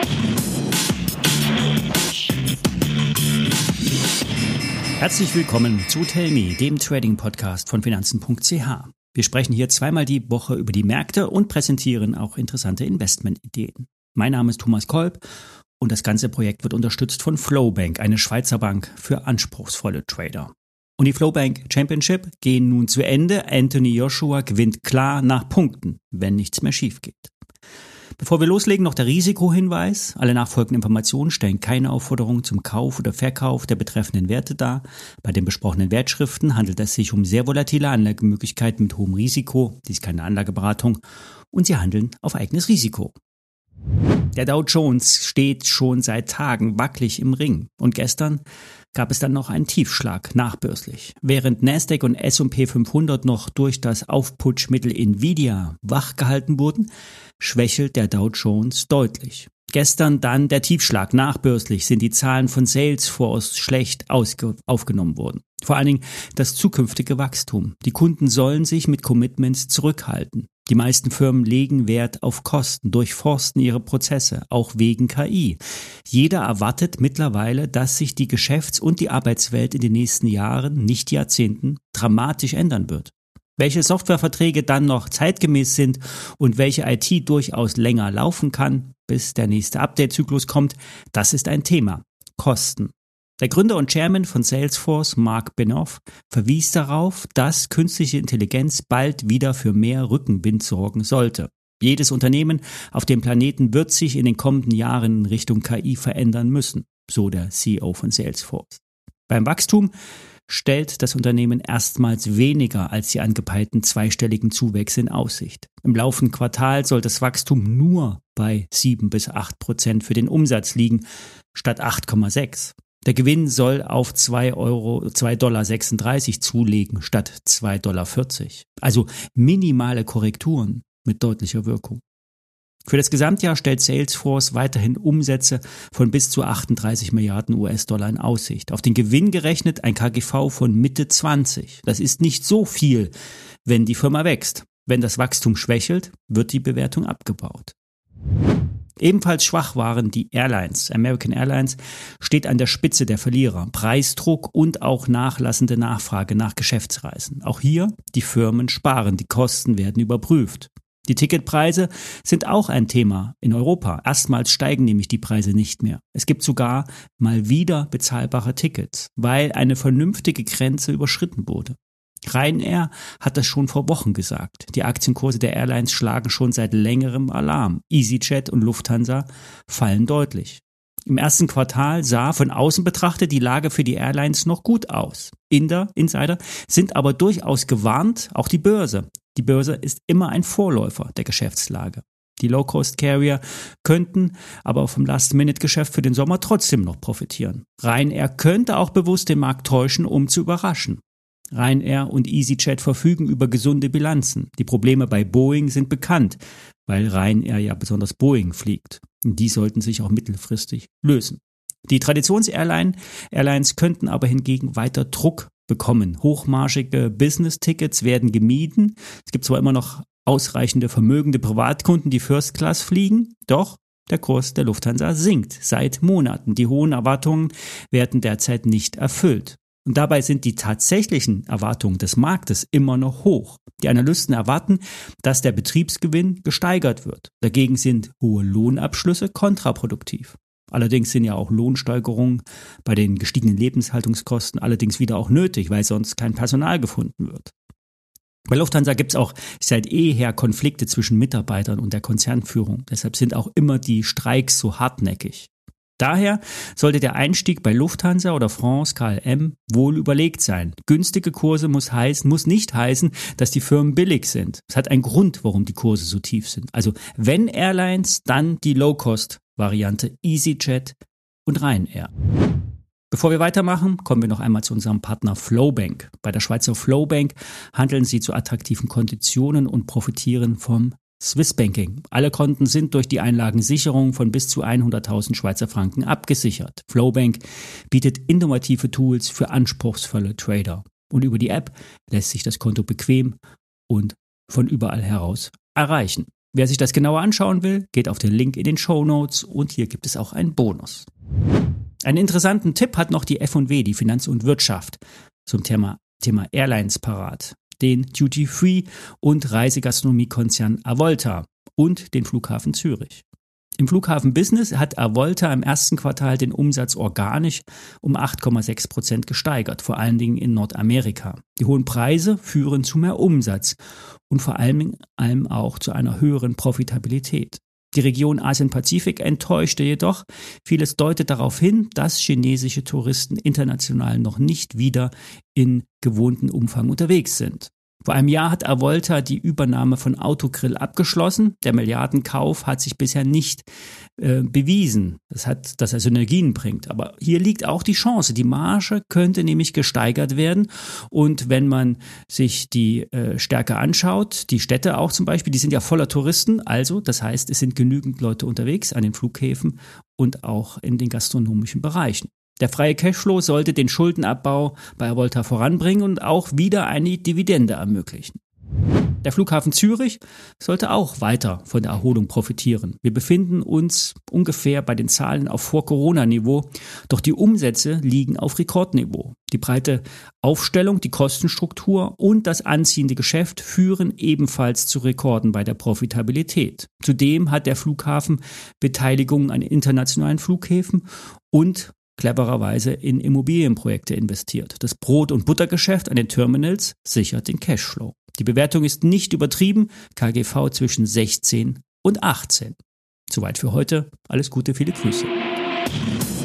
Herzlich willkommen zu Tell Me, dem Trading-Podcast von Finanzen.ch. Wir sprechen hier zweimal die Woche über die Märkte und präsentieren auch interessante Investmentideen. Mein Name ist Thomas Kolb und das ganze Projekt wird unterstützt von Flowbank, eine Schweizer Bank für anspruchsvolle Trader. Und die Flowbank Championship gehen nun zu Ende. Anthony Joshua gewinnt klar nach Punkten, wenn nichts mehr schief geht. Bevor wir loslegen, noch der Risikohinweis. Alle nachfolgenden Informationen stellen keine Aufforderung zum Kauf oder Verkauf der betreffenden Werte dar. Bei den besprochenen Wertschriften handelt es sich um sehr volatile Anlagemöglichkeiten mit hohem Risiko. Dies ist keine Anlageberatung und sie handeln auf eigenes Risiko. Der Dow Jones steht schon seit Tagen wackelig im Ring und gestern gab es dann noch einen Tiefschlag nachbörslich. Während Nasdaq und S&P 500 noch durch das Aufputschmittel Nvidia wachgehalten wurden, schwächelt der Dow Jones deutlich. Gestern dann der Tiefschlag nachbörslich sind die Zahlen von Salesforce schlecht aufgenommen worden. Vor allen Dingen das zukünftige Wachstum. Die Kunden sollen sich mit Commitments zurückhalten. Die meisten Firmen legen Wert auf Kosten, durchforsten ihre Prozesse, auch wegen KI. Jeder erwartet mittlerweile, dass sich die Geschäfts- und die Arbeitswelt in den nächsten Jahren, nicht Jahrzehnten, dramatisch ändern wird. Welche Softwareverträge dann noch zeitgemäß sind und welche IT durchaus länger laufen kann, bis der nächste Update-Zyklus kommt, das ist ein Thema. Kosten. Der Gründer und Chairman von Salesforce, Mark Benioff, verwies darauf, dass künstliche Intelligenz bald wieder für mehr Rückenwind sorgen sollte. Jedes Unternehmen auf dem Planeten wird sich in den kommenden Jahren in Richtung KI verändern müssen, so der CEO von Salesforce. Beim Wachstum stellt das Unternehmen erstmals weniger als die angepeilten zweistelligen Zuwächse in Aussicht. Im laufenden Quartal soll das Wachstum nur bei 7-8% für den Umsatz liegen, statt 8,6%. Der Gewinn soll auf 2,36 $ zulegen, statt 2,40 $. Also minimale Korrekturen mit deutlicher Wirkung. Für das Gesamtjahr stellt Salesforce weiterhin Umsätze von bis zu 38 Milliarden US-Dollar in Aussicht. Auf den Gewinn gerechnet ein KGV von Mitte 20. Das ist nicht so viel, wenn die Firma wächst. Wenn das Wachstum schwächelt, wird die Bewertung abgebaut. Ebenfalls schwach waren die Airlines. American Airlines steht an der Spitze der Verlierer. Preisdruck und auch nachlassende Nachfrage nach Geschäftsreisen. Auch hier, die Firmen sparen, die Kosten werden überprüft. Die Ticketpreise sind auch ein Thema in Europa. Erstmals steigen nämlich die Preise nicht mehr. Es gibt sogar mal wieder bezahlbare Tickets, weil eine vernünftige Grenze überschritten wurde. Ryanair hat das schon vor Wochen gesagt. Die Aktienkurse der Airlines schlagen schon seit längerem Alarm. EasyJet und Lufthansa fallen deutlich. Im ersten Quartal sah von außen betrachtet die Lage für die Airlines noch gut aus. Insider sind aber durchaus gewarnt, auch die Börse. Die Börse ist immer ein Vorläufer der Geschäftslage. Die Low-Cost-Carrier könnten aber vom Last-Minute-Geschäft für den Sommer trotzdem noch profitieren. Ryanair könnte auch bewusst den Markt täuschen, um zu überraschen. Ryanair und EasyJet verfügen über gesunde Bilanzen. Die Probleme bei Boeing sind bekannt, weil Ryanair ja besonders Boeing fliegt. Und die sollten sich auch mittelfristig lösen. Die Traditions-Airlines könnten aber hingegen weiter Druck bekommen. Hochmargige Business-Tickets werden gemieden. Es gibt zwar immer noch ausreichende vermögende Privatkunden, die First Class fliegen, doch der Kurs der Lufthansa sinkt seit Monaten. Die hohen Erwartungen werden derzeit nicht erfüllt. Und dabei sind die tatsächlichen Erwartungen des Marktes immer noch hoch. Die Analysten erwarten, dass der Betriebsgewinn gesteigert wird. Dagegen sind hohe Lohnabschlüsse kontraproduktiv. Allerdings sind ja auch Lohnsteigerungen bei den gestiegenen Lebenshaltungskosten allerdings wieder auch nötig, weil sonst kein Personal gefunden wird. Bei Lufthansa gibt es auch seit jeher Konflikte zwischen Mitarbeitern und der Konzernführung. Deshalb sind auch immer die Streiks so hartnäckig. Daher sollte der Einstieg bei Lufthansa oder France KLM wohl überlegt sein. Günstige Kurse muss nicht heißen, dass die Firmen billig sind. Es hat einen Grund, warum die Kurse so tief sind. Also wenn Airlines, dann die Low-Cost-Variante EasyJet und Ryanair. Bevor wir weitermachen, kommen wir noch einmal zu unserem Partner Flowbank. Bei der Schweizer Flowbank handeln Sie zu attraktiven Konditionen und profitieren vom Swiss Banking. Alle Konten sind durch die Einlagensicherung von bis zu 100.000 Schweizer Franken abgesichert. Flowbank bietet innovative Tools für anspruchsvolle Trader. Und über die App lässt sich das Konto bequem und von überall heraus erreichen. Wer sich das genauer anschauen will, geht auf den Link in den Shownotes und hier gibt es auch einen Bonus. Einen interessanten Tipp hat noch die F&W, die Finanz und Wirtschaft, zum Thema Airlines parat. Den Duty-Free- und Reisegastronomiekonzern Avolta und den Flughafen Zürich. Im Flughafen-Business hat Avolta im ersten Quartal den Umsatz organisch um 8,6% gesteigert, vor allen Dingen in Nordamerika. Die hohen Preise führen zu mehr Umsatz und vor allem auch zu einer höheren Profitabilität. Die Region Asien-Pazifik enttäuschte jedoch. Vieles deutet darauf hin, dass chinesische Touristen international noch nicht wieder in gewohnten Umfang unterwegs sind. Vor einem Jahr hat Avolta die Übernahme von Autogrill abgeschlossen. Der Milliardenkauf hat sich bisher nicht bewiesen, dass er Synergien bringt. Aber hier liegt auch die Chance. Die Marge könnte nämlich gesteigert werden. Und wenn man sich die Stärke anschaut, die Städte auch zum Beispiel, die sind ja voller Touristen. Also, das heißt, es sind genügend Leute unterwegs an den Flughäfen und auch in den gastronomischen Bereichen. Der freie Cashflow sollte den Schuldenabbau bei Avolta voranbringen und auch wieder eine Dividende ermöglichen. Der Flughafen Zürich sollte auch weiter von der Erholung profitieren. Wir befinden uns ungefähr bei den Zahlen auf Vor-Corona-Niveau, doch die Umsätze liegen auf Rekordniveau. Die breite Aufstellung, die Kostenstruktur und das anziehende Geschäft führen ebenfalls zu Rekorden bei der Profitabilität. Zudem hat der Flughafen Beteiligungen an internationalen Flughäfen und clevererweise in Immobilienprojekte investiert. Das Brot- und Buttergeschäft an den Terminals sichert den Cashflow. Die Bewertung ist nicht übertrieben, KGV zwischen 16 und 18. Soweit für heute. Alles Gute, viele Grüße.